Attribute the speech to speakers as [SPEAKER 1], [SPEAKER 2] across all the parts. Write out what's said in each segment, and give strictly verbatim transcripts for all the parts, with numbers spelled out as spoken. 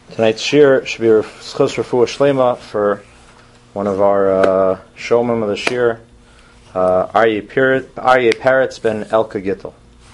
[SPEAKER 1] Tonight's shir should be Schos Refuah Shlema for one of our uh, showmen of the shir, uh, Aryeh Peretz ben Elka Gittel.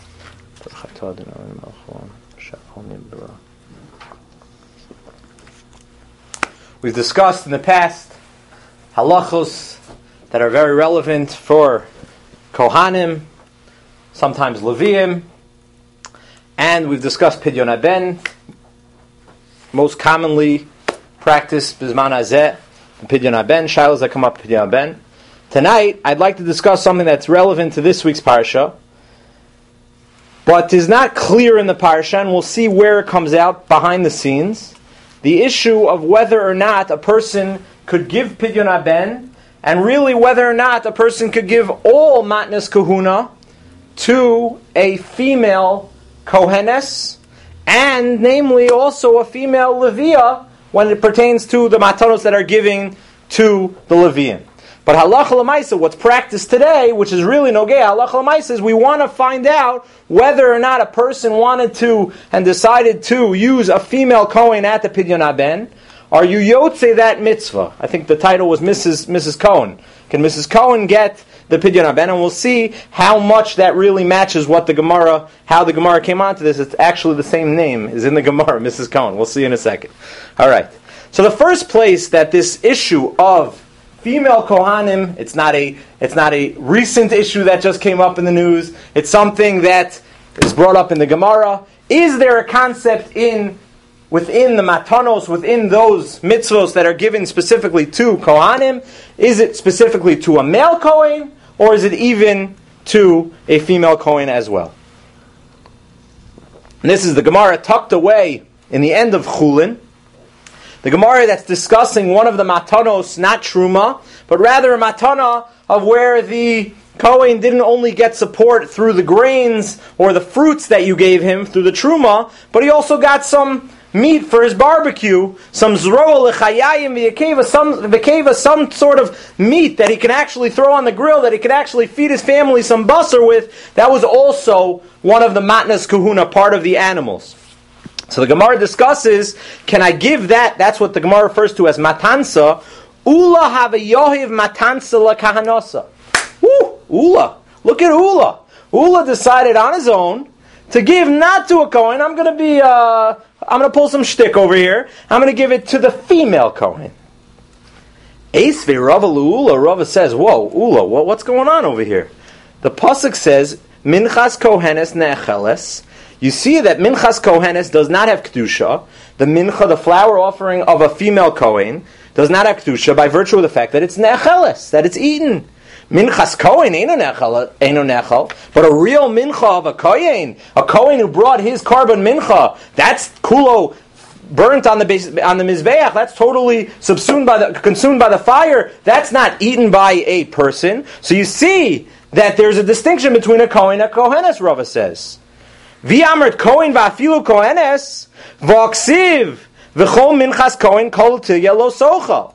[SPEAKER 1] We've discussed in the past halachos that are very relevant for Kohanim, sometimes Leviim, and we've discussed Pidyon Haben, most commonly practiced Bizman Hazeh, and Pidyon Haben, shilos that come up Pidyon Haben. Tonight, I'd like to discuss something that's relevant to this week's parsha, but is not clear in the parsha, and we'll see where it comes out behind the scenes. The issue of whether or not a person could give Pidyon Haben, and really whether or not a person could give all Matnas Kahuna to a female Kohenes, and namely also a female Leviah when it pertains to the matanos that are giving to the Leviim. But halacha l'maisa, what's practiced today, which is really nogei, halacha l'maisa is we want to find out whether or not a person wanted to and decided to use a female Kohen at the Pidyon Haben. Are you yotze that mitzvah? I think the title was Missus Missus Cohen. Can Missus Cohen get the Pidyon Haben? And we'll see how much that really matches what the Gemara, how the Gemara came onto this. It's actually the same name is in the Gemara, Missus Cohen. We'll see in a second. All right. So the first place that this issue of female Kohanim, it's not a it's not a recent issue that just came up in the news. It's something that is brought up in the Gemara. Is there a concept in within the matanos, within those mitzvos that are given specifically to Kohanim? Is it specifically to a male Kohen, or is it even to a female Kohen as well? And this is the Gemara tucked away in the end of Chulin. The Gemara that's discussing one of the matanos, not truma, but rather a matana of where the Kohen didn't only get support through the grains or the fruits that you gave him through the truma, but he also got some meat for his barbecue, some zroa lechayayim v'yakeva, some v'keva, some sort of meat that he can actually throw on the grill, that he can actually feed his family some basar with. That was also one of the matnas kahuna, part of the animals. So the Gemara discusses, can I give that? That's what the Gemara refers to as matansa. Ula have a yohiv matansa la kahanosa. Woo! Ula. Look at Ula. Ula decided on his own to give not to a Kohen. I'm going to be, uh, I'm going to pull some shtick over here. I'm going to give it to the female Kohen. Eisve Rava Ula. Rava says, whoa, Ula, what, what's going on over here? The pasuk says, Minchas Kohenes ne'echeles. You see that Minchas Kohenes does not have Kedusha. The Mincha, the flour offering of a female Kohen, does not have Kedusha by virtue of the fact that it's ne'echeles, that it's eaten. Minchas Kohen ain't a nechal, but a real mincha of a Kohen, a Kohen who brought his carbon mincha, that's kulo burnt on the base, on the mizbeach. That's totally subsumed by the consumed by the fire. That's not eaten by a person. So you see that there's a distinction between a Kohen and a Kohenes. Rava says, "V'amert Kohen va'afilu Kohenes v'aksiv v'chol minchas Kohen kol tilya lo socha."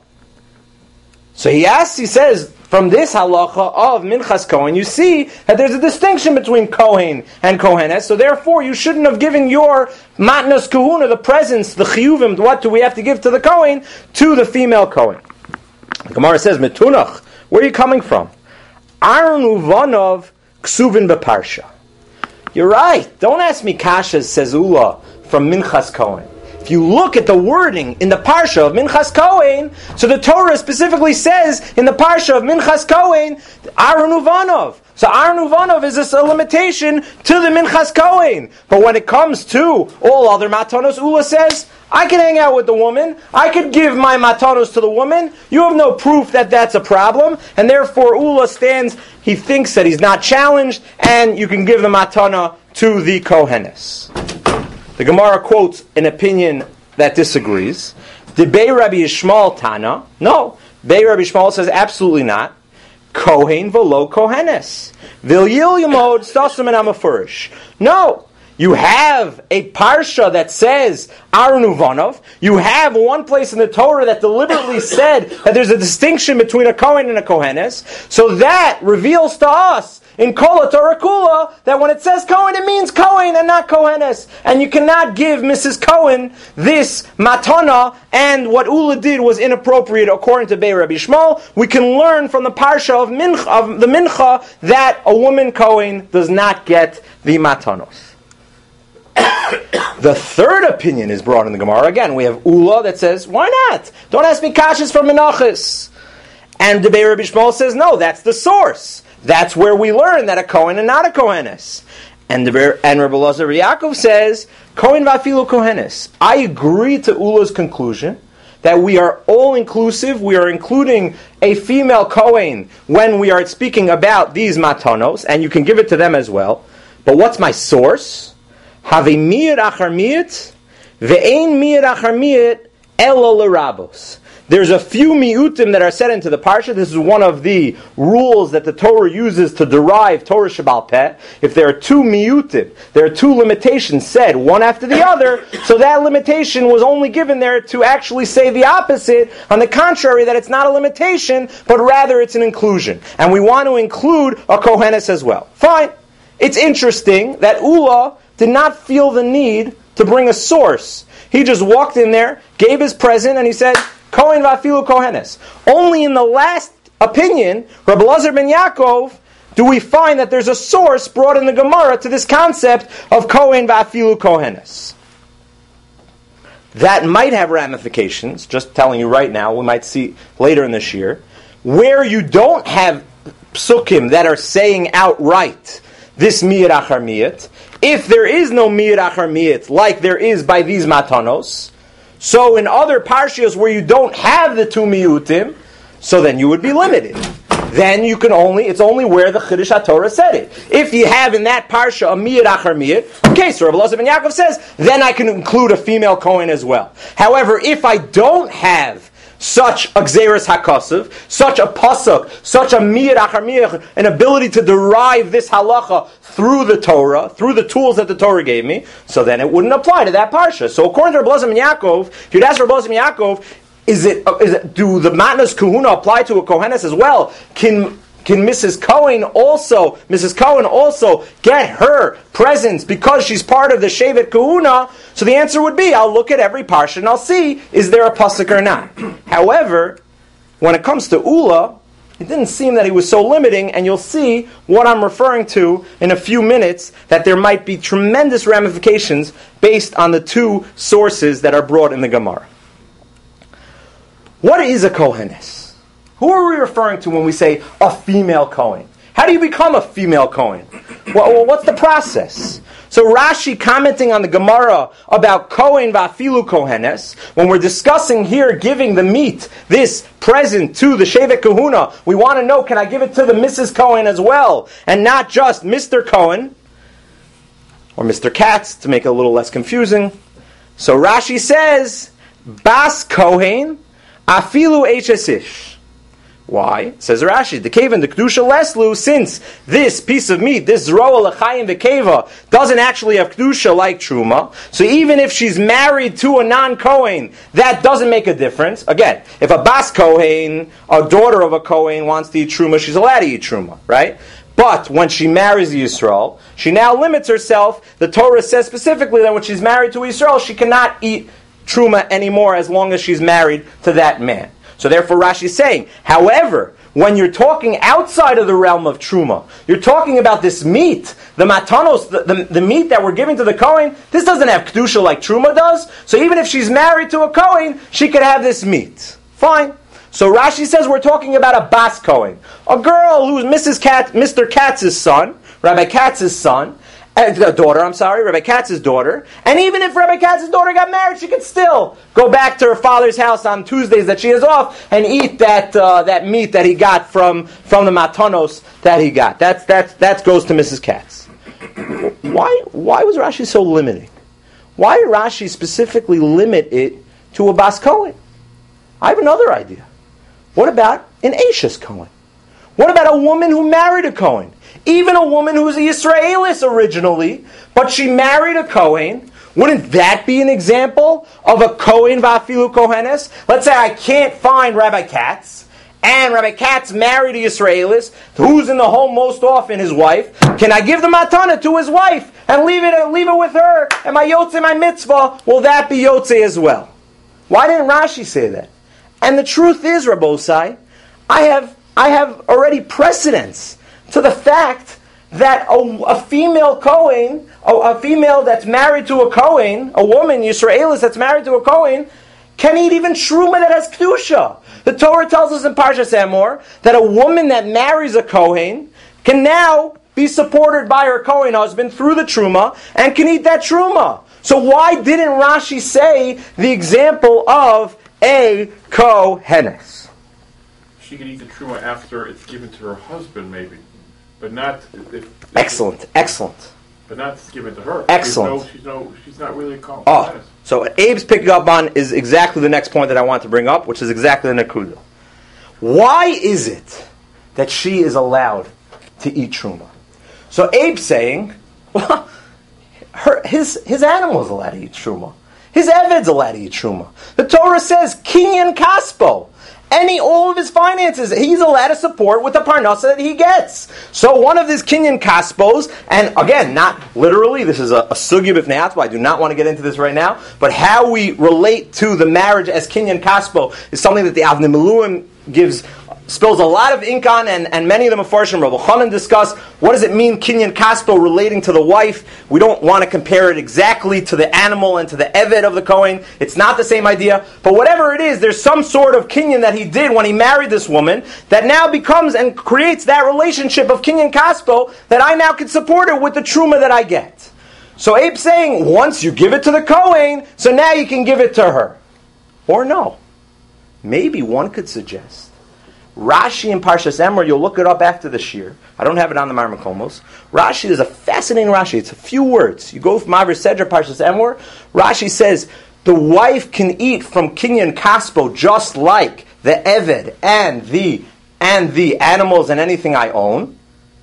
[SPEAKER 1] So he asks, he says, from this halacha of Minchas Kohen, you see that there's a distinction between Kohen and Kohenes, so therefore you shouldn't have given your matnas kahuna, the presents, the chiyuvim, what do we have to give to the Kohen, to the female Kohen. The Gemara says, Metunach, where are you coming from? Aron uvanov ksuvin beparsha. You're right, don't ask me kashas, says Ula, from Minchas Kohen. If you look at the wording in the Parsha of Minchas Kohen, so the Torah specifically says in the Parsha of Minchas Kohen, Aron Uvanov. So Aron Uvanov is a limitation to the Minchas Kohen. But when it comes to all other matanos, Ula says, I can hang out with the woman, I could give my matanos to the woman, you have no proof that that's a problem, and therefore Ula stands, he thinks that he's not challenged, and you can give the matana to the Kohenes. The Gemara quotes an opinion that disagrees. Did Bei Rabbi Yishmael Tana? No. Bei Rabbi Yishmael says absolutely not. Kohen v'lo Kohenes. V'yil yamod stasam and amafurish. No. You have a parsha that says Aron Uvanov. You have one place in the Torah that deliberately said that there's a distinction between a Kohen and a Kohenes. So that reveals to us in Kol HaTorah Kula that when it says Kohen, it means Kohen and not Kohenes. And you cannot give Missus Cohen this matana, and what Ula did was inappropriate according to Bei Rabbi Shmuel. We can learn from the parsha of, mincha, of the Mincha that a woman Kohen does not get the matanos. The third opinion is brought in the Gemara. Again, we have Ula that says, why not? Don't ask me kashas from Menachos. And the Bei Rabbi Shmuel says, no, that's the source. That's where we learn that a Kohen and not a Kohenes. And the and Rabbi Elazar Yaakov says, Kohen vafilu Kohenes. I agree to Ula's conclusion that we are all inclusive. We are including a female Kohen when we are speaking about these matanos, and you can give it to them as well. But what's my source? Have a miyat achar miyat, ve'ein miyat achar miyat elo l'rabos. There's a few miutim that are set into the parsha. This is one of the rules that the Torah uses to derive Torah Shebal Peh. If there are two miutim, there are two limitations said, one after the other, so that limitation was only given there to actually say the opposite, on the contrary, that it's not a limitation, but rather it's an inclusion. And we want to include a Kohenes as well. Fine. It's interesting that Ula did not feel the need to bring a source. He just walked in there, gave his present, and he said, Kohen vafilu Kohenes. Only in the last opinion, Rabbi Elazar ben Yaakov, do we find that there's a source brought in the Gemara to this concept of Kohen vafilu Kohenes. That might have ramifications, just telling you right now, we might see later in this year, where you don't have psukim that are saying outright this miyat achar miyat. If there is no miyat achar miyat, like there is by these matanos, so in other parshias where you don't have the two miyutim, so then you would be limited. Then you can only, it's only where the Chiddush HaTorah said it. If you have in that parsha a miyat achar miyat, okay, so Rabbi Elazar ben Yaakov says, then I can include a female Kohen as well. However, if I don't have such a Gzeres HaKosav, such a pasuk, such a miyat achar miyat, an ability to derive this halacha through the Torah, through the tools that the Torah gave me, so then it wouldn't apply to that parsha. So according to Rabbi Elazar ben Yaakov, if you'd ask Rabbi Elazar ben Yaakov, is it, is it do the matnas kahuna apply to a kohenes as well? Can Can Missus Cohen also, Missus Cohen also get her presents because she's part of the Shevet Kahuna? So the answer would be, I'll look at every parsha and I'll see, is there a pasuk or not? However, when it comes to Ula, it didn't seem that he was so limiting, and you'll see what I'm referring to in a few minutes, that there might be tremendous ramifications based on the two sources that are brought in the Gemara. What is a Kohenes? Who are we referring to when we say a female Kohen? How do you become a female Kohen? Well, what's the process? So Rashi, commenting on the Gemara about Kohen vafilu Kohenes, when we're discussing here giving the meat, this present to the Shevet Kahuna, we want to know, can I give it to the Missus Cohen as well, and not just Mister Cohen, or Mister Katz, to make it a little less confusing. So Rashi says, Bas Kohen afilu Hesish. Why? Says Rashi, the cave and the Kedusha Leslu, since this piece of meat, this Zroa L'chaim V'keva, doesn't actually have Kedusha like Truma, so even if she's married to a non-Kohen, that doesn't make a difference. Again, if a Bas Kohen, a daughter of a Kohen, wants to eat Truma, she's allowed to eat Truma, right? But when she marries Yisrael, she now limits herself. The Torah says specifically that when she's married to Yisrael, she cannot eat Truma anymore as long as she's married to that man. So therefore Rashi is saying, however, when you're talking outside of the realm of Truma, you're talking about this meat, the matanos, the, the, the meat that we're giving to the Kohen, this doesn't have Kedusha like Truma does, so even if she's married to a Kohen, she could have this meat. Fine. So Rashi says we're talking about a Bas Kohen, a girl who's Missus Katz, Mister Katz's son, Rabbi Katz's son, Uh, daughter, I'm sorry, Rabbi Katz's daughter. And even if Rabbi Katz's daughter got married, she could still go back to her father's house on Tuesdays that she is off and eat that uh, that meat that he got from, from the matanos that he got. That's that that goes to Missus Katz. Why why was Rashi so limiting? Why did Rashi specifically limit it to a Bas Kohen? I have another idea. What about an Ashes Kohen? What about a woman who married a Kohen? Even a woman who's a Yisraelis originally, but she married a Kohen, wouldn't that be an example of a Kohen vafilu Kohenes? Let's say I can't find Rabbi Katz, and Rabbi Katz married a Yisraelis, who's in the home most often, his wife, can I give the matana to his wife and leave it leave it with her, and my yotze, my mitzvah, will that be yotze as well? Why didn't Rashi say that? And the truth is, Rabbosai, I have I have already precedence to the fact that a, a female Kohen, a, a female that's married to a Kohen, a woman, Yisraelis that's married to a Kohen, can eat even truma that has kedusha. The Torah tells us in Parshas Emor that a woman that marries a Kohen can now be supported by her Kohen husband through the truma and can eat that truma. So why didn't Rashi say the example of a Kohenes?
[SPEAKER 2] She can eat the truma after it's given to her husband, maybe, but not. If, if
[SPEAKER 1] excellent, excellent.
[SPEAKER 2] But not given to her.
[SPEAKER 1] Excellent.
[SPEAKER 2] She's, no, she's, no, she's not really a Kohen.
[SPEAKER 1] Oh, so what Abe's picking up on is exactly the next point that I want to bring up, which is exactly the Nakuda. Why is it that she is allowed to eat truma? So Abe's saying, well, her, his his animal is allowed to eat truma. His eved's allowed to eat truma. The Torah says kinyan kaspo. Any, all of his finances, he's allowed to support with the parnasa that he gets. So one of his kinyan kaspos, and again, not literally, this is a, a sugya b'fnei atzma, I do not want to get into this right now, but how we relate to the marriage as kinyan kaspo is something that the Avnei Miluim gives, spills a lot of ink on, and, and many of the Mefarshim, Rabbi Chanan, discuss what does it mean kinyan kaspo relating to the wife. We don't want to compare it exactly to the animal and to the eved of the Kohen. It's not the same idea. But whatever it is, there's some sort of kinyan that he did when he married this woman that now becomes and creates that relationship of kinyan kaspo that I now can support her with the truma that I get. So Abe's saying, once you give it to the Kohen, so now you can give it to her. Or no. Maybe one could suggest Rashi in Parshas Emor, you'll look it up after the shir. I don't have it on the Marmar Komos. Rashi is a fascinating Rashi. It's a few words. You go from Maver Sedra, Parshas Emor. Rashi says the wife can eat from kinyan kaspo just like the eved and the and the animals and anything I own.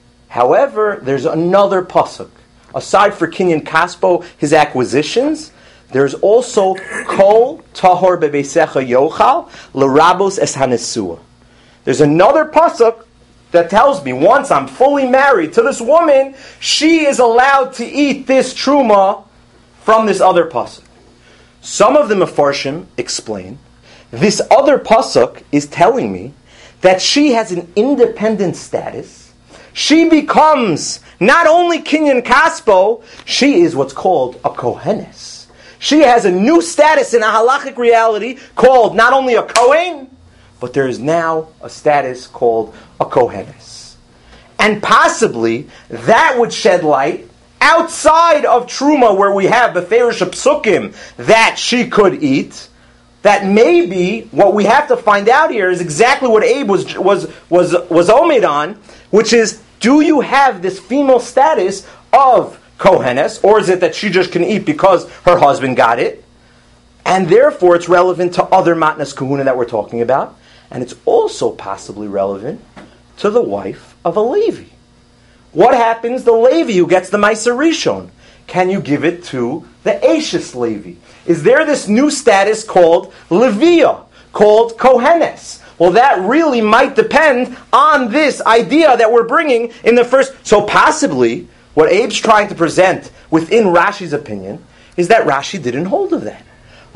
[SPEAKER 1] However, there's another pasuk. Aside for kinyan kaspo, his acquisitions, there's also kol tahor bebeisecha yochal l'rabos es hanesua. There's another pasuk that tells me once I'm fully married to this woman, she is allowed to eat this truma from this other pasuk. Some of the Mefarshim explain this other pasuk is telling me that she has an independent status. She becomes not only kinyan kaspo, she is what's called a kohenes. She has a new status in a halachic reality called not only a kohen, but there is now a status called a kohenes. And possibly that would shed light outside of truma where we have the Beferish Psukim that she could eat, that maybe what we have to find out here is exactly what Abe was was was was omed on, which is, do you have this female status of kohenes, or is it that she just can eat because her husband got it? And therefore it's relevant to other matnas kahuna that we're talking about. And it's also possibly relevant to the wife of a Levi. What happens, the Levi who gets the Meiser Rishon? Can you give it to the Ashes Levi? Is there this new status called Leviah, called Kohenes? Well, that really might depend on this idea that we're bringing in the first. So possibly, what Abe's trying to present within Rashi's opinion is that Rashi didn't hold of that.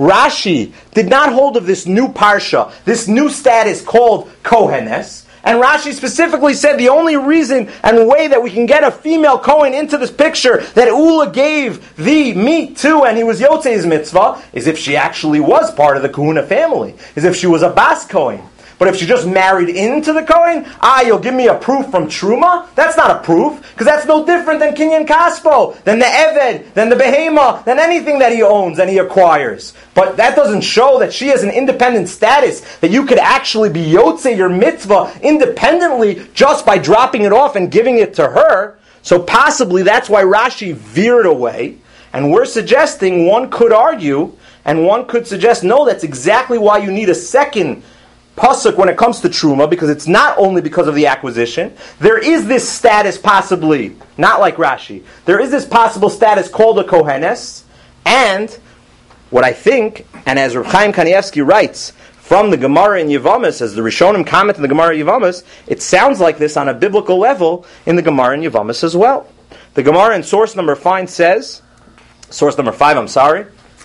[SPEAKER 1] Rashi did not hold of this new parsha, this new status called Kohenes. And Rashi specifically said the only reason and way that we can get a female Kohen into this picture that Ula gave the meat to and he was Yotzei's mitzvah is if she actually was part of the Kahuna family, is if she was a Bas Kohen. But if she just married into the Kohen, ah, you'll give me a proof from Truma? That's not a proof, because that's no different than Kinyan Kaspo, than the Eved, than the Behema, than anything that he owns and he acquires. But that doesn't show that she has an independent status, that you could actually be Yotzei your mitzvah independently just by dropping it off and giving it to her. So possibly that's why Rashi veered away. And we're suggesting, one could argue, and one could suggest, no, that's exactly why you need a second pasuk when it comes to truma, because it's not only because of the acquisition. There is this status possibly, not like Rashi, there is this possible status called a kohenes, and what I think, and as Reb Chaim Kanievsky writes, from the Gemara in Yevamis, as the Rishonim comment in the Gemara in Yevamis, it sounds like this on a biblical level in the Gemara in Yevamis as well. The Gemara in source number five says, source number five, I'm sorry,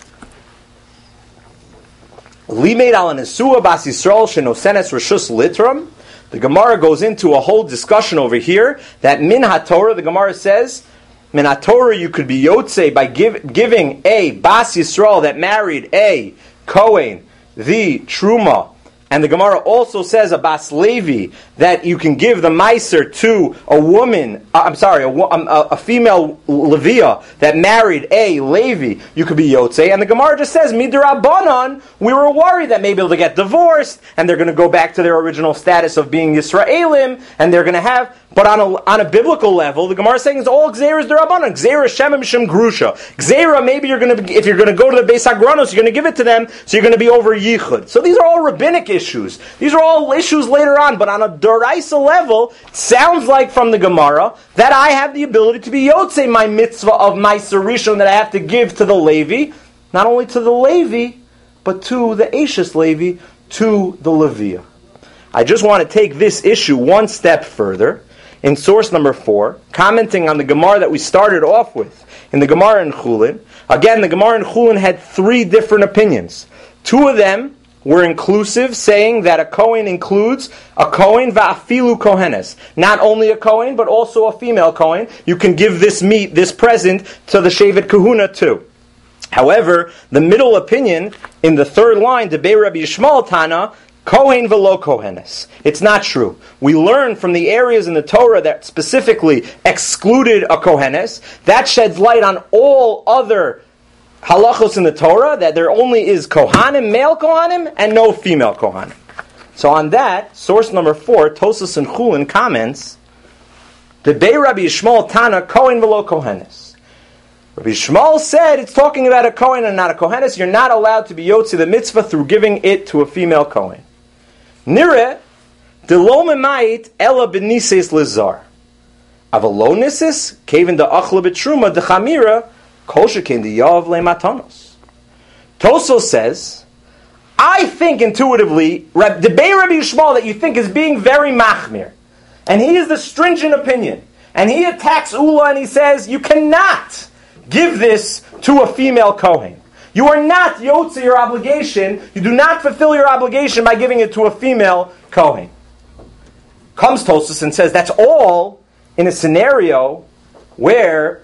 [SPEAKER 1] Limeid al nesua bas Yisrael shenosenes reshus litram. The Gemara goes into a whole discussion over here that min haTorah, the Gemara says, min haTorah you could be yotze by give, giving a bas Yisrael that married a Kohen the truma. And the Gemara also says a bas Levi that you can give the meiser to a woman, uh, I'm sorry, a, a, a female Leviah that married a Levi, you could be Yotze. And the Gemara just says, Midrabanan, we were worried that maybe they'll get divorced and they're going to go back to their original status of being Yisraelim and they're going to have, but on a, on a biblical level, the Gemara is saying it's all Gzeras Derabanan, Gzera Shem Mishim Grusha. Gzera, maybe you're going to, if you're going to go to the Beis Hagranos, you're going to give it to them, so you're going to be over Yichud. So these are all rabbinic issues. These are all issues later on, but on a Doraisa level, it sounds like from the Gemara that I have the ability to be Yotze, my mitzvah of my Rishon that I have to give to the Levi, not only to the Levi, but to the Ashes Levi, to the Leviah. I just want to take this issue one step further. In source number four, commenting on the Gemara that we started off with, in the Gemara in Chulin, again, the Gemara in Chulin had three different opinions. Two of them were inclusive, saying that a Kohen includes a Kohen va'afilu Kohenes. Not only a Kohen, but also a female Kohen. You can give this meat, this present, to the Shevet Kahuna too. However, the middle opinion, in the third line, the Debei Rabbi Yishmael Tana, Kohen velo Kohenes. It's not true. We learn from the areas in the Torah that specifically excluded a Kohenes. That sheds light on all other halachos in the Torah, that there only is Kohanim, male Kohanim, and no female Kohanim. So on that, source number four, Tosas and Chulin comments, Debei Rabbi Yishmael Tana, Kohen velo Kohenes. Rabbi Yishmael said it's talking about a Kohen and not a Kohenes. You're not allowed to be Yotze the mitzvah through giving it to a female Kohen. Nire, de lo memayit ela benises lezar. Avalo nisis, kevin da achla betruma de chamira, kol shekein de yav le matanos. Toso says, I think intuitively, the Debei Rabbi Yishmael that you think is being very machmir, and he is the stringent opinion, and he attacks Ula and he says, you cannot give this to a female Kohen. You are not Yotze your obligation. You do not fulfill your obligation by giving it to a female Kohen. Comes Tosas and says that's all in a scenario where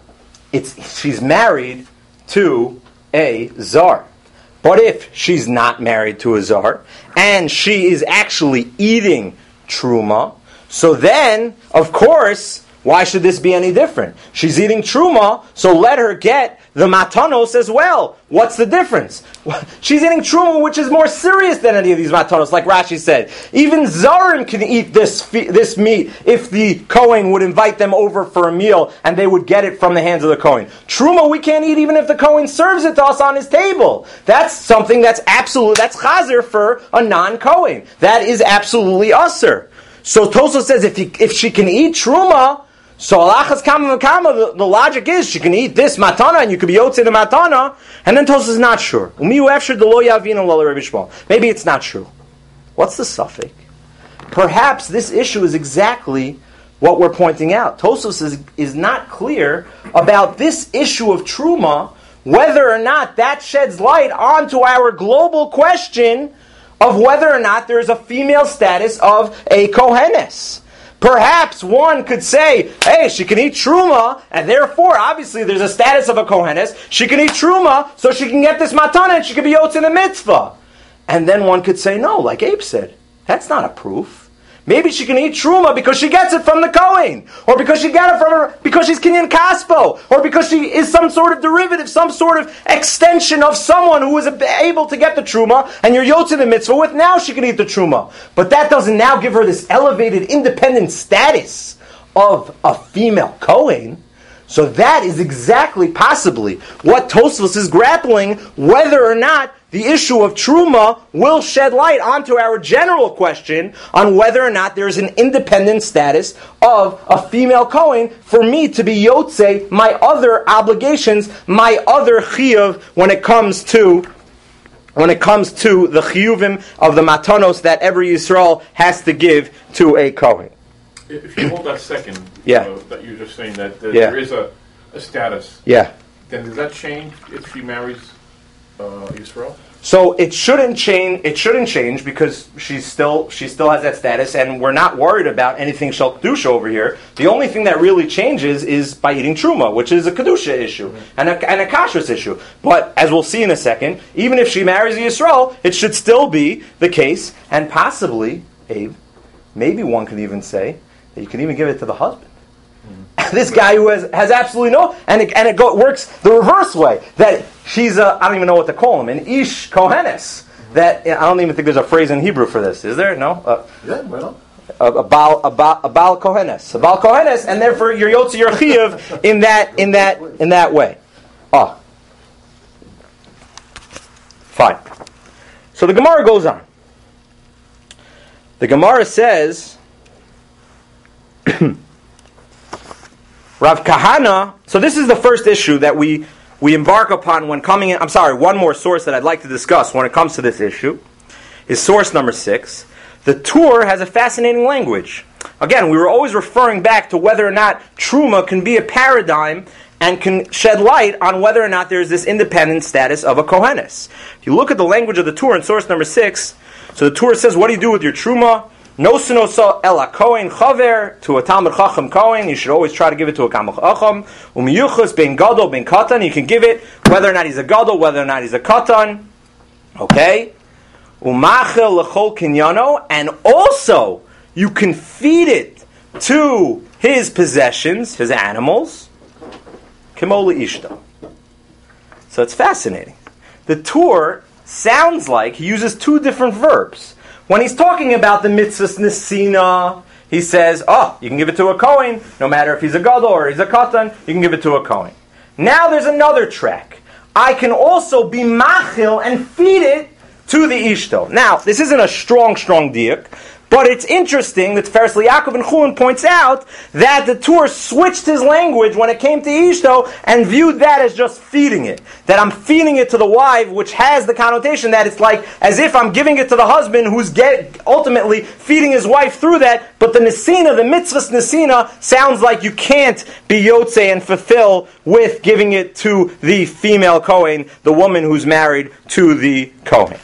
[SPEAKER 1] it's she's married to a Zar. But if she's not married to a Zar and she is actually eating Truma, so then, of course, why should this be any different? She's eating Truma, so let her get the Matanos as well. What's the difference? She's eating Truma, which is more serious than any of these Matanos, like Rashi said. Even Zarim can eat this this meat if the Kohen would invite them over for a meal and they would get it from the hands of the Kohen. Truma we can't eat even if the Kohen serves it to us on his table. That's something that's absolute, that's chazer for a non-Kohen. That is absolutely usher. So Toso says if he, if she can eat Truma, so alachas kama v'kama, the, the logic is she can eat this matana and you could be yotze the matana, and then Tosos is not sure. Maybe it's not true. What's the suffix? Perhaps this issue is exactly what we're pointing out. Tosos is, is not clear about this issue of truma, whether or not that sheds light onto our global question of whether or not there is a female status of a kohenes. Perhaps one could say, hey, she can eat truma, and therefore, obviously, there's a status of a kohenes. She can eat truma, so she can get this matana, and she can be yotze in the mitzvah. And then one could say, no, like Abe said, that's not a proof. Maybe she can eat truma because she gets it from the Kohen, or because she got it from her, because she's Kinyan Kaspo, or because she is some sort of derivative, some sort of extension of someone who is able to get the truma, and you're yotze in the mitzvah with, now she can eat the truma. But that doesn't now give her this elevated, independent status of a female Kohen. So that is exactly, possibly, what Tosfos is grappling, whether or not the issue of Truma will shed light onto our general question on whether or not there is an independent status of a female Kohen for me to be Yotze my other obligations, my other Chiyuv when it comes to when it comes to the chiyuvim of the matanos that every Yisrael has to give to a Kohen.
[SPEAKER 2] If you hold that second,
[SPEAKER 1] yeah.
[SPEAKER 2] uh, that you're just saying that, that
[SPEAKER 1] yeah.
[SPEAKER 2] there is a, a status,
[SPEAKER 1] yeah.
[SPEAKER 2] then does that change if she marries uh, Yisrael?
[SPEAKER 1] So it shouldn't change. It shouldn't change because she's still she still has that status, and we're not worried about anything shel kedusha over here. The only thing that really changes is by eating truma, which is a kedusha issue mm-hmm. and a and a kashrus issue. But as we'll see in a second, even if she marries a Yisrael, it should still be the case, and possibly, Abe, maybe one could even say that you can even give it to the husband. This guy who has, has absolutely no, and it, and it, go, it works the reverse way, that she's a, I don't even know what to call him, an ish kohenes. That, I don't even think there's a phrase in Hebrew for this, is there? No? Uh,
[SPEAKER 3] yeah, well.
[SPEAKER 1] A, a, baal, a, baal, a baal kohenes. A baal kohenes, and therefore you're yotze your chiyuv in that, in that, in that way. Oh. Fine. So the Gemara goes on. The Gemara says, Rav Kahana, so this is the first issue that we, we embark upon when coming in. I'm sorry, one more source that I'd like to discuss when it comes to this issue is source number six. The Tur has a fascinating language. Again, we were always referring back to whether or not Truma can be a paradigm and can shed light on whether or not there's this independent status of a Kohenes. If you look at the language of the Tur in source number six, so the Tur says, what do you do with your Truma? No sinosa ela kohen chaver, to a Talmud Chacham kohen. You should always try to give it to a Talmud Chacham. Umiyuchus ben gadol ben katan. You can give it whether or not he's a gadol, whether or not he's a katan. Okay. Umachel lechol kinyano, and also you can feed it to his possessions, his animals. Kimola ishta. So it's fascinating. The Tur sounds like he uses two different verbs. When he's talking about the mitzvahs nesina, he says, oh, you can give it to a Kohen, no matter if he's a gadol or he's a katan, you can give it to a Kohen. Now there's another track. I can also be machil and feed it to the ishto. Now, this isn't a strong, strong diuk, but it's interesting that Tiferes Yaakov and Chulin points out that the Tur switched his language when it came to ishto and viewed that as just feeding it. That I'm feeding it to the wife, which has the connotation that it's like as if I'm giving it to the husband who's get, ultimately feeding his wife through that, but the nesina, the mitzvahs nesina, sounds like you can't be yotze and fulfill with giving it to the female Kohen, the woman who's married to the Kohen.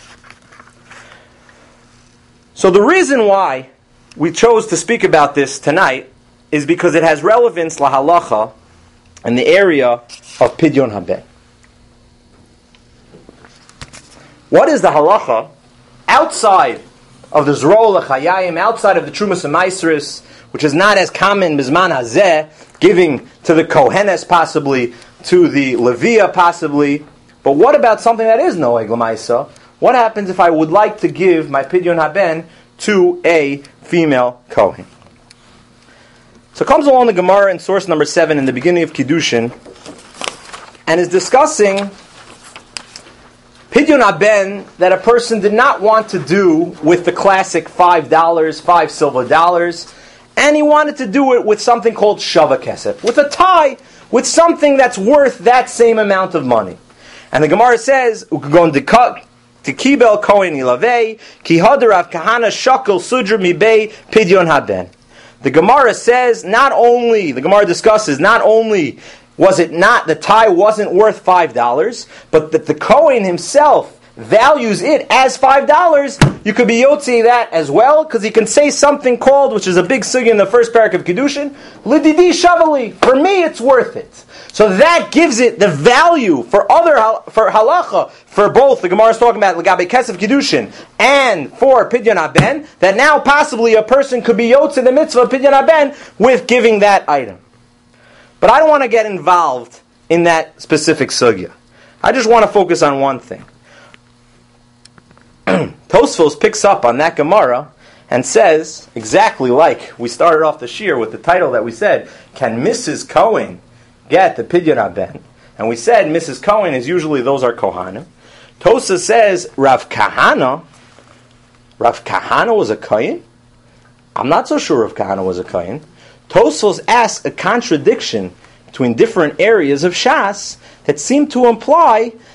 [SPEAKER 1] So the reason why we chose to speak about this tonight is because it has relevance lahalacha in the area of Pidyon Haben. What is the halacha outside of the Zroa L'Chayayim, outside of the Trumas and Maisris, which is not as common Bizman Hazeh, giving to the Kohenes possibly, to the Levia possibly, but what about something that is Noeg L'Maisa? What happens if I would like to give my Pidyon Haben to a female Kohen? So it comes along the Gemara in source number seven in the beginning of Kiddushin and is discussing Pidyon Haben that a person did not want to do with the classic five dollars, five silver dollars, and he wanted to do it with something called Shava Kesef, with a tie, with something that's worth that same amount of money. And the Gemara says, Ukagon Dekak, Tekibel Kohen Ilavei, Ki Hadarav Kahana Shakal Sudra Mibei Pidyon Haben. The Gemara says not only, the Gemara discusses, not only was it not, the tie wasn't worth five dollars, but that the Kohen himself values it as five dollars, you could be yotzi that as well, because he can say something called, which is a big sugya in the first parak of Kiddushin, Lididi Shavali, for me it's worth it. So that gives it the value for other for halacha, for both the Gemara is talking about L'gabe Kesef Kiddushin and for Pidyon Haben, that now possibly a person could be yotze the mitzvah of Pidyon Haben with giving that item. But I don't want to get involved in that specific sugya. I just want to focus on one thing. Tosfos picks up on that Gemara and says, exactly like we started off the shir with the title that we said, can Missus Cohen get the Pidyon Haben? And we said Missus Cohen is usually, those are Kohanim. Tosa says, Rav Kahana, Rav Kahana was a Kohen? I'm not so sure Rav Kahana was a Kohen. Tosfos asks a contradiction between different areas of Shas that seem to imply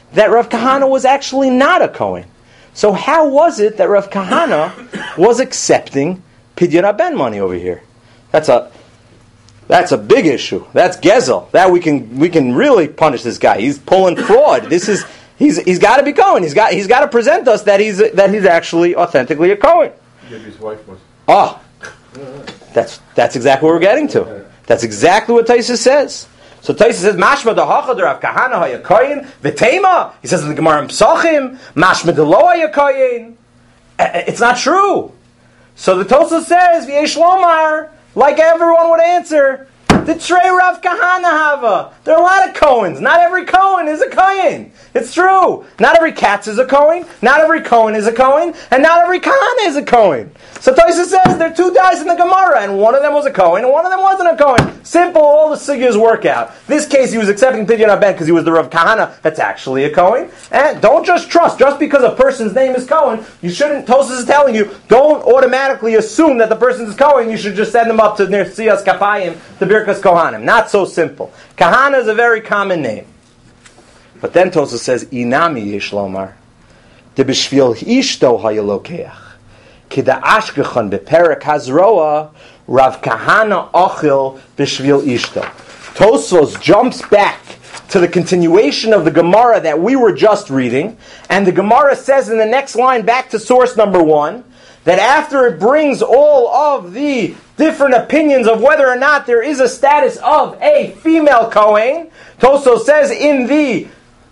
[SPEAKER 1] that Rav Kahana was actually not a Kohen. So how was it that Rav Kahana was accepting Pidyon HaBen money over here? That's a that's a big issue. That's Gezel. That we can we can really punish this guy. He's pulling fraud. This is he's he's got to be Kohen. He's got he's got to present us that he's that he's actually authentically a Kohen.
[SPEAKER 2] Maybe his wife was.
[SPEAKER 1] Oh, that's that's exactly what we're getting to. That's exactly what Taisa says. So Taisa says, Mashma dahacha Rav Kahana hayakoyin v'tema. He says in the Gemara in Psachim, Mashma delo hayakoyin. It's not true. So the Tosafos says, V'yesh lomar, like everyone would answer, the Trei Rav Kahana hava. There are a lot of Kohens. Not every Kohen is a Kohen. It's true. Not every Katz is a Kohen. Not every Kohen is a Kohen. And not every Kahana is a Kohen. So Taisa says there are two guys in the Gemara, and one of them was a Kohen, and one of them wasn't a Kohen. Simple, all the sigyas work out. This case, he was accepting Pidyon HaBen because he was the Rav Kahana that's actually a Kohen. And don't just trust, just because a person's name is Kohen, you shouldn't, Tosafos is telling you, don't automatically assume that the person's Kohen, you should just send them up to Nirsias Kapayim, the Birkas Kohanim. Not so simple. Kahana is a very common name. But then Tosafos says, Inami yesh lomar, de b'shvil ishto hayalokeach. Kida ashkechon beperak hazroa, Rav Kahana ochil b'shvil ishto. Tosafos jumps back to the continuation of the Gemara that we were just reading, and the Gemara says in the next line, back to source number one, that after it brings all of the different opinions of whether or not there is a status of a female Kohen, Tosafos says in the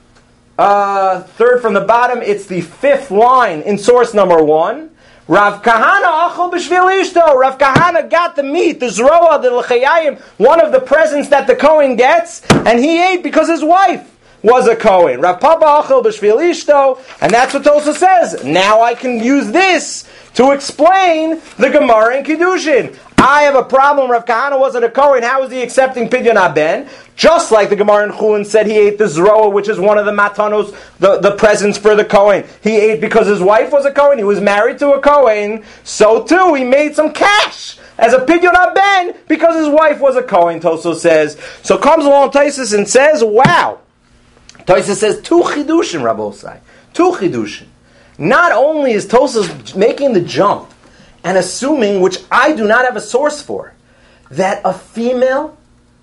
[SPEAKER 1] uh, third from the bottom, it's the fifth line in source number one, Rav Kahana achol b'shvil ishto. Rav Kahana got the meat, the zroa, the l'chayayim, one of the presents that the Kohen gets, and he ate because his wife was a Kohen. Rav Papa achol b'shvil ishto, and that's what Tosafos says. Now I can use this to explain the Gemara in Kiddushin. I have a problem. Rav Kahana wasn't a Kohen. How is he accepting Pidyon HaBen? Just like the Gemara in Chulin said he ate the zroa, which is one of the matanos, the, the presents for the Kohen. He ate because his wife was a Kohen. He was married to a Kohen. So too, he made some cash as a Pidyon HaBen because his wife was a Kohen, Tosafos says. So comes along Tosafos and says, wow. Tosafos says, two chidushim, Rabbosai. Two chidushim. Not only is Tosafos making the jump and assuming, which I do not have a source for, that a female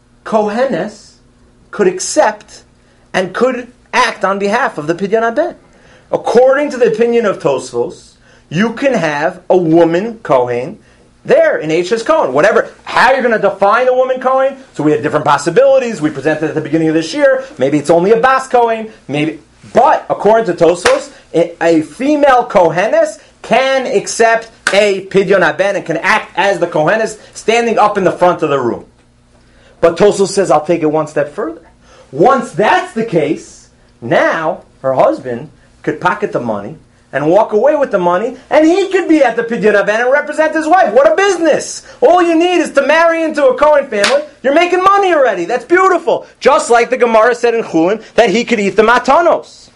[SPEAKER 1] Kohenes could accept and could act on behalf of the Pidyon HaBen. According to the opinion of Tosafos, you can have a woman Kohen there in H S Kohen. Whatever, how you're going to define a woman Kohen? So we had different possibilities. We presented at the beginning of this year. Maybe it's only a Bas Kohen. Maybe, but according to Tosafos, a female Kohenes can accept a Pidyon HaBen and can act as the Kohenes standing up in the front of the room. But Tosafos says, I'll take it one step further. Once that's the case, now her husband could pocket the money and walk away with the money, and he could be at the Pidyon HaBen and represent his wife. What a business! All you need is to marry into a Kohen family. You're making money already. That's beautiful. Just like the Gemara said in Chulin that he could eat the matanos.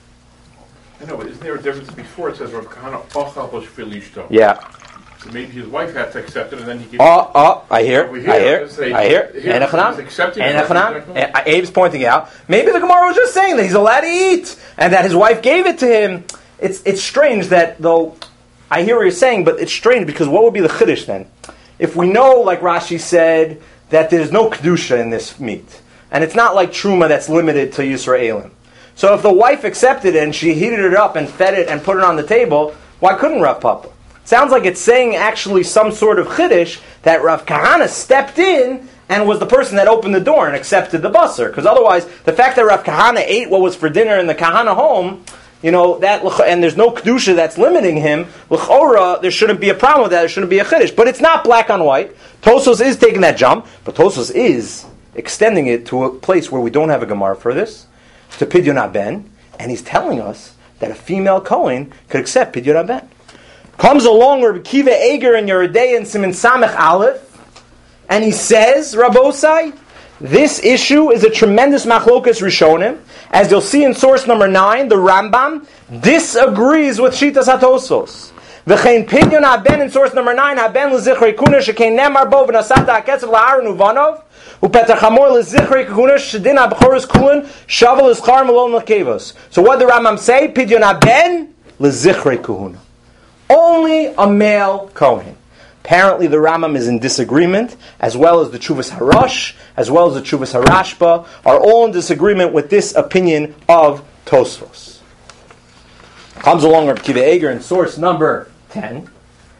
[SPEAKER 2] I know, but isn't there a difference? Before it says Rav Kahana ochal b'shvil ishto.
[SPEAKER 1] Yeah.
[SPEAKER 2] So maybe his wife had to accept it, and then he could.
[SPEAKER 1] Oh, oh, I hear,
[SPEAKER 2] here,
[SPEAKER 1] I hear,
[SPEAKER 2] say,
[SPEAKER 1] I hear.
[SPEAKER 2] Here,
[SPEAKER 1] Enochanam,
[SPEAKER 2] accepting
[SPEAKER 1] Enochanam. Abe's pointing out, maybe the Gemara was just saying that he's allowed to eat, and that his wife gave it to him. It's it's strange that, though, I hear what you're saying, but it's strange because what would be the chiddush then? If we know, like Rashi said, that there's no kedusha in this meat, and it's not like truma that's limited to Yisraelim. So if the wife accepted it and she heated it up and fed it and put it on the table, why couldn't Rav Papa? Sounds like it's saying actually some sort of chiddush that Rav Kahana stepped in and was the person that opened the door and accepted the basar. Because otherwise, the fact that Rav Kahana ate what was for dinner in the Kahana home, you know, that and there's no kedusha that's limiting him, l'chora, there shouldn't be a problem with that, there shouldn't be a chiddush. But it's not black on white. Tosafos is taking that jump, but Tosafos is extending it to a place where we don't have a Gemara for this, to Pidyon HaBen, and he's telling us that a female Kohen could accept Pidyon HaBen. Comes along Rabbi Kiva Eger and Yeridei and Siman Samech Aleph, and he says, Rabbosai, this issue is a tremendous machlokas rishonim. As you'll see in source number nine, the Rambam disagrees with Shitas HaTosfos. V'chein Pidyon HaBen in source number nine, HaBen l'zichrei kuna shekein nemar bo v'nasata ha'ketzav la'aron uvanov. Upetach hamor lezichrei kahuna shedin abchoros kulin shavel ischar malon lekevos. So what did the Rambam say? Pidyon haben lezichrei kahuna. Only a male Kohen. Apparently the Rambam is in disagreement, as well as the Chuvas Harash, as well as the Chuvas Harashba, are all in disagreement with this opinion of Tosfos. Comes along Reb Kiva Eger in source number ten.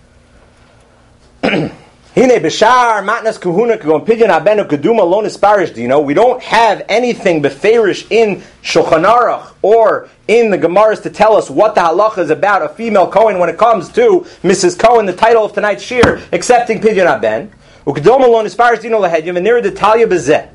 [SPEAKER 1] Hine b'shar matnas kahuna kagon pidyon abenu keduma lo nisparish. Do you know we don't have anything beferish in Shulchan Aruch or in the Gemaras to tell us what the halacha is about a female Kohen when it comes to Missus Cohen, the title of tonight's shir, accepting pidyon aben. Ukedoma lo nisparish dino lahediyim and near the talia bezeh.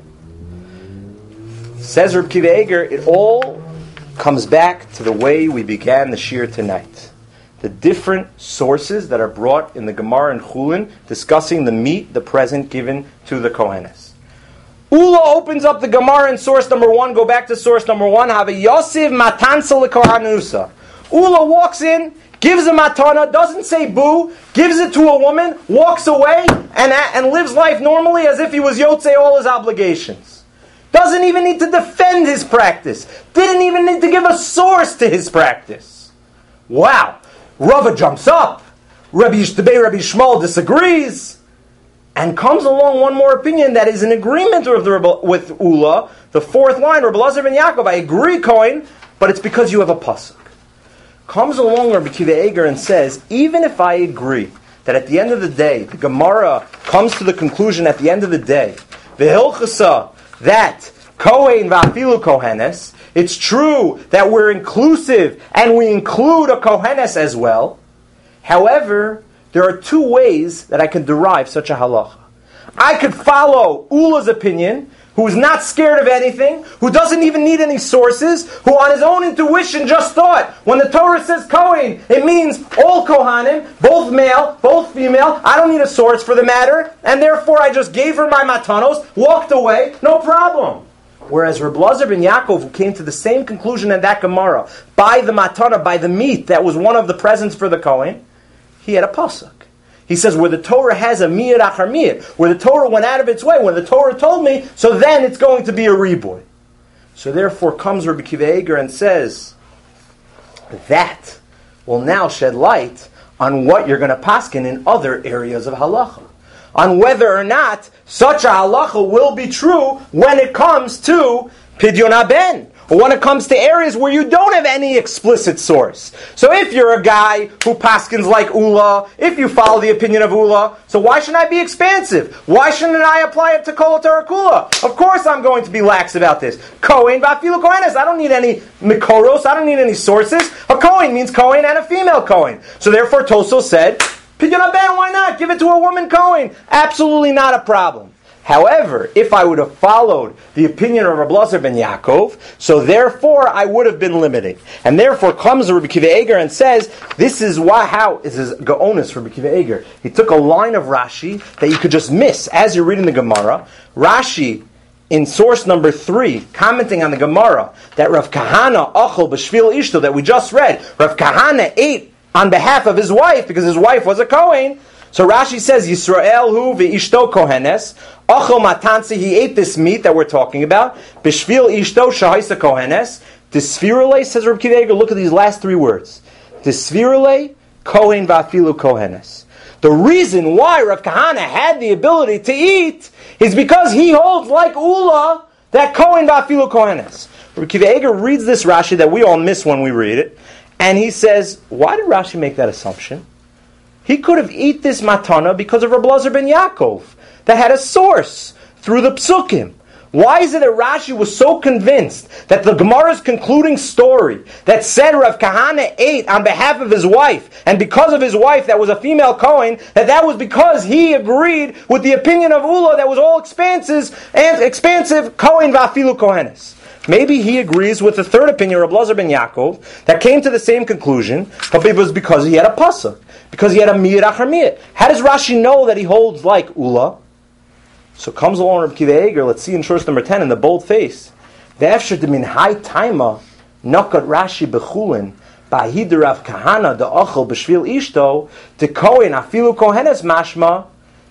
[SPEAKER 1] Says Reb Kiva Eger, it all comes back to the way we began the shir tonight. The different sources that are brought in the Gemara and Chulin discussing the meat, the present given to the Kohenes. Ula opens up the Gemara in source number one. Go back to source number one. Have a Yosiv matansa lekohanusa. Ula walks in, gives a matana, doesn't say boo, gives it to a woman, walks away, and, and lives life normally as if he was Yotzei all his obligations. Doesn't even need to defend his practice. Didn't even need to give a source to his practice. Wow. Rava jumps up. Rabbi Yishtebei, Rabbi Shmuel disagrees. And comes along one more opinion that is in agreement with, the, with Ula. The fourth line, Rabbi Elazar ben Yaakov, I agree, Kohen, but it's because you have a pasuk. Comes along Rabbi Kiva Eger and says, even if I agree that at the end of the day, the Gemara comes to the conclusion at the end of the day, V'hilchasa, that Kohen v'afilu Kohenes, it's true that we're inclusive and we include a Kohenes as well. However, there are two ways that I can derive such a halacha. I could follow Ula's opinion, who is not scared of anything, who doesn't even need any sources, who on his own intuition just thought, when the Torah says Kohen, it means all Kohanim, both male, both female, I don't need a source for the matter, and therefore I just gave her my matanos, walked away, no problem. Whereas Reb Elazar ben Yaakov, who came to the same conclusion in that Gemara, by the matana, by the meat that was one of the presents for the Kohen, he had a pasuk. He says, where the Torah has a miyad achar miyad, where the Torah went out of its way, when the Torah told me, so then it's going to be a reboy. So therefore comes Rabbi Kiva Eger and says, that will now shed light on what you're going to paskin in other areas of halacha. On whether or not such a halacha will be true when it comes to pidyon haben, or when it comes to areas where you don't have any explicit source. So if you're a guy who paskins like Ula, if you follow the opinion of Ula, so why shouldn't I be expansive? Why shouldn't I apply it to Kol Torah Kula? Of course I'm going to be lax about this. Kohen v'afilu Kohenes. I don't need any Mikoros, I don't need any sources. A Kohen means Kohen and a female Kohen. So therefore Toso said, pidyon haben, why not? Give it to a woman Kohen. Absolutely not a problem. However, if I would have followed the opinion of Reb Elazar ben Yaakov, so therefore I would have been limiting. And therefore comes Rabbi Kiva Eger and says, this is why, how, this is Gaonus Rabbi Kiva Eger. He took a line of Rashi that you could just miss as you're reading the Gemara. Rashi, in source number three, commenting on the Gemara, that Rav Kahana achol b'shvil ishto, that we just read, Rav Kahana ate on behalf of his wife, because his wife was a Kohen. So Rashi says, Yisrael hu v'ishto kohenes, achol matansi, he ate this meat that we're talking about, b'shvil ishto shahaisa kohenes, disfirule, says Reb Kiva Eger, look at these last three words, disfirule, kohen v'afilu kohenes. The reason why Rav Kahana had the ability to eat is because he holds like Ula, that kohen v'afilu kohenes. Reb Kiva Eger reads this Rashi that we all miss when we read it, and he says, why did Rashi make that assumption? He could have eat this matana because of Reb Elazar ben Yaakov that had a source through the psukim. Why is it that Rashi was so convinced that the Gemara's concluding story that said Rav Kahana ate on behalf of his wife, and because of his wife that was a female Kohen, that that was because he agreed with the opinion of Ula that was all expansive and expansive Kohen v'afilu Kohenes? Maybe he agrees with the third opinion of Reb Elazar ben Yaakov that came to the same conclusion, but it was because he had a pasuk, because he had a miyad achar miyad. How does Rashi know that he holds like Ula? So comes along Reb Kiva Eger, let's see in source number ten, in the bold face. Ve'efshar de min hai taima nakat Rashi bechulin ba'hid Rav Kahana de achol b'shvil ishto de kohen afilu kohenes mashma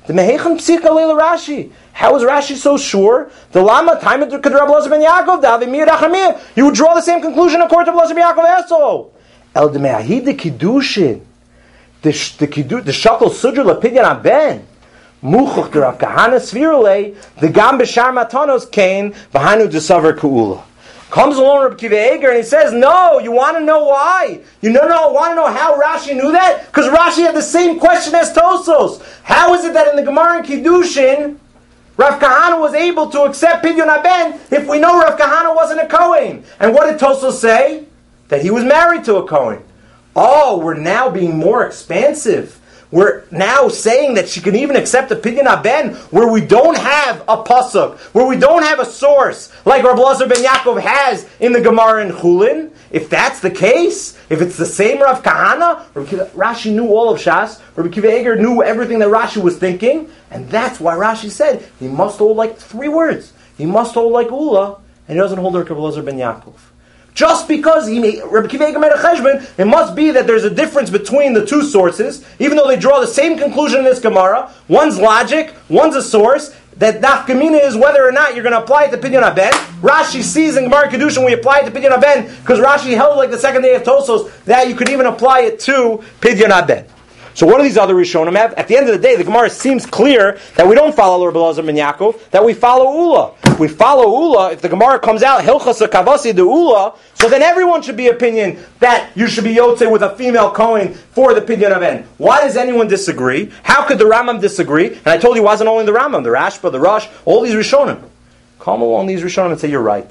[SPEAKER 1] The Mehechan Psika Leila Rashi. How is Rashi so sure? The Lama time of the Rabbi Elazar ben Yaakov, the Avimir Achamir. You would draw the same conclusion according to Rabbi Elazar ben Yaakov also. El de Me'ahid the Kiddushin. The the Kiddush the Shakol Sudra Lapidyan Aben. Muchuch the Rav Kahana Svirule. The Gam B'Shar Matanos Kain V'Hanu Desaver Kuula. Comes along Rabbi Kiva Eger and he says, no, you want to know why? You know, no, want to know how Rashi knew that? Because Rashi had the same question as Tosos. How is it that in the Gemara in Kiddushin, Rav Kahana was able to accept Pidyon Haben if we know Rav Kahana wasn't a Kohen? And what did Tosos say? That he was married to a Kohen. Oh, we're now being more expansive. We're now saying that she can even accept a Pidyon Haben where we don't have a pasuk, where we don't have a source, like Rabbi Elazar ben Yaakov has in the Gemara in Chulin. If that's the case, if it's the same Rav Kahana, Rashi knew all of Shas, Rabbi Kiva Eger knew everything that Rashi was thinking, and that's why Rashi said he must hold like three words. He must hold like Ula, and he doesn't hold like Rabbi Elazar ben Yaakov. Just because he made, Rabbi Kiva Eger made a cheshbon, it must be that there's a difference between the two sources, even though they draw the same conclusion in this Gemara. One's logic, one's a source. That nafkamina is whether or not you're going to apply it to Pidyon Haben. Rashi sees in Gemara Kedushin we apply it to Pidyon Haben because Rashi held like the second day of Tosos that you could even apply it to Pidyon Haben. So what do these other Rishonim have? At the end of the day, the Gemara seems clear that we don't follow Rabbi Elazar ben Yaakov, that we follow Ula. If we follow Ula, if the Gemara comes out, Hilchas Kavasi de Ula, so then everyone should be opinion that you should be Yotze with a female Kohen for the Pidyon Haben. Why does anyone disagree? How could the Rambam disagree? And I told you it wasn't only the Rambam, the Rashba, the Rosh, all these Rishonim. Come along these Rishonim and say, you're right.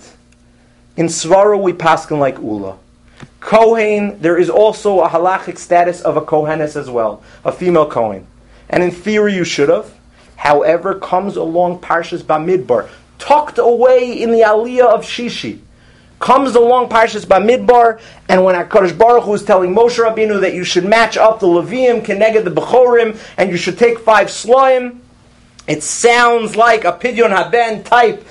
[SPEAKER 1] In Svara we paskin like Ula. Kohen, there is also a halachic status of a Kohenes as well, a female Kohen. And in theory you should have. However, comes along Parshas Bamidbar, tucked away in the Aliyah of Shishi. Comes along Parshas Bamidbar, and when HaKadosh Baruch Hu is telling Moshe Rabbeinu that you should match up the Leviim, Keneged the Bechorim, and you should take five Sloim, it sounds like a Pidyon Haben type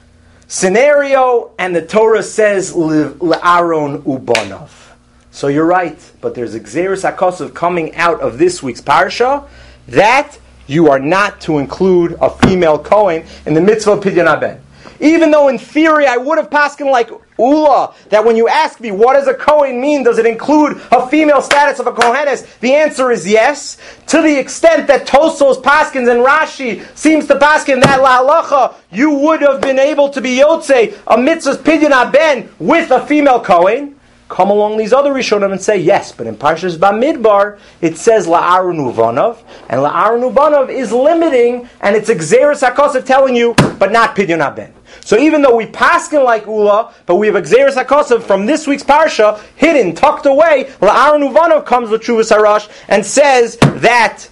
[SPEAKER 1] scenario, and the Torah says le'aron ubanav. So you're right, but there's a Gzeirus HaKosov coming out of this week's parsha that you are not to include a female Kohen in the mitzvah of Pidyon Haben. Even though in theory I would have paskin like Ula, that when you ask me what does a Kohen mean, does it include a female status of a Kohenes? The answer is yes. To the extent that Tosos paskins and Rashi seems to paskin that la'alacha, you would have been able to be Yotze, a mitzvah's Pidyon Haben with a female Kohen. Come along these other Rishonim and say, yes, but in Parshas Bamidbar, it says La'aron Uvanov, and La'aron Uvanov is limiting, and it's a Gzeirus HaKosov telling you, but not Pidyon Haben. So even though we paskin like Ula, but we have a Gzeirus HaKosov from this week's Parsha, hidden, tucked away, La'aron Uvanov comes with Chuvas Harash, and says that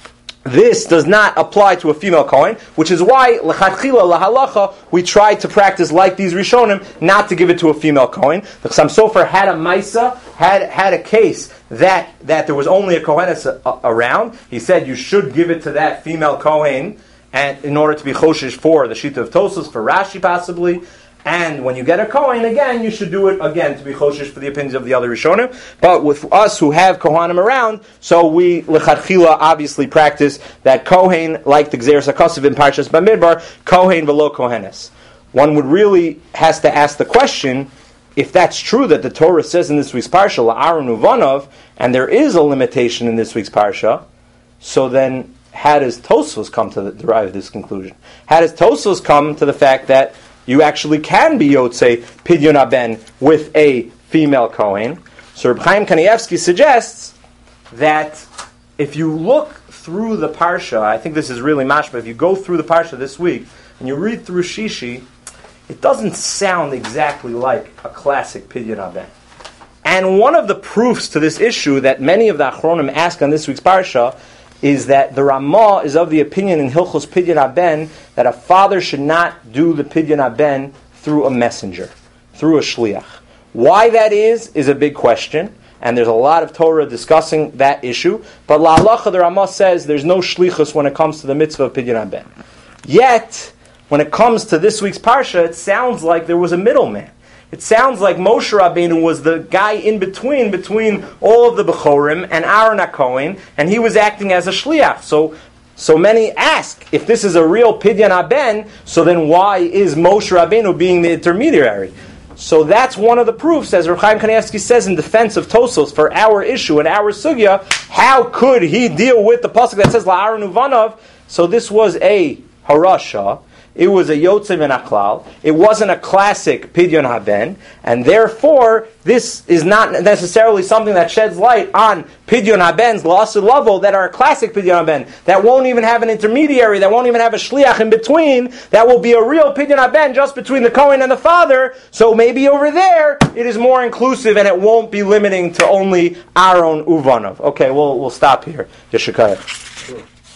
[SPEAKER 1] this does not apply to a female Kohen, which is why, l'chadchila, lahalacha, we try to practice like these Rishonim, not to give it to a female Kohen. The Chassam Sofer had a Maisa, had had a case that, that there was only a Kohenes around. He said you should give it to that female Kohen, and in order to be choshesh for the Shita of Tosos, for Rashi possibly. And when you get a Kohen, again, you should do it again to be choshesh for the opinions of the other Rishonim. But with us who have Kohanim around, so we, l'chadchila, obviously practice that Kohen, like the Gzeirus HaKosov in Parshas Bamidbar, Kohen v'lo Kohenes. One would really has to ask the question, if that's true that the Torah says in this week's Parsha, La'aron Uvanov, and there is a limitation in this week's Parsha, so then how does Tosos come to the, derive this conclusion? How does Tosos come to the fact that you actually can be Yotze Pidyon Haben with a female Kohen? So Reb Chaim Kanievsky suggests that if you look through the Parsha, I think this is really mashma, if you go through the Parsha this week, and you read through Shishi, it doesn't sound exactly like a classic Pidyon Haben. And one of the proofs to this issue that many of the Achronim ask on this week's Parsha is that the Ramah is of the opinion in Hilchos Pidyon Haben that a father should not do the Pidyon Haben through a messenger, through a shliach. Why that is, is a big question, and there's a lot of Torah discussing that issue, but la'alacha, the Ramah says there's no shlichus when it comes to the mitzvah of Pidyon Haben. Yet, when it comes to this week's Parsha, it sounds like there was a middleman. It sounds like Moshe Rabbeinu was the guy in between, between all of the Bechorim and Aaron HaKohen, and he was acting as a shliach. So So many ask, if this is a real Pidyon Haben, so then why is Moshe Rabbeinu being the intermediary? So that's one of the proofs, as Reb Chaim Kanievsky says in defense of Tosos, for our issue and our sugya, how could he deal with the pasuk that says La'aron Uvanav? So this was a harasha, it was a Yotze min Aklal, it wasn't a classic Pidyon Haben, and therefore this is not necessarily something that sheds light on Pidyon Haben's lawsuit level that are a classic Pidyon Haben, that won't even have an intermediary, that won't even have a shliach in between, that will be a real Pidyon Haben just between the Kohen and the father. So maybe over there it is more inclusive and it won't be limiting to only Aaron Uvanov. Okay, we'll we'll stop here. Yeshakaya.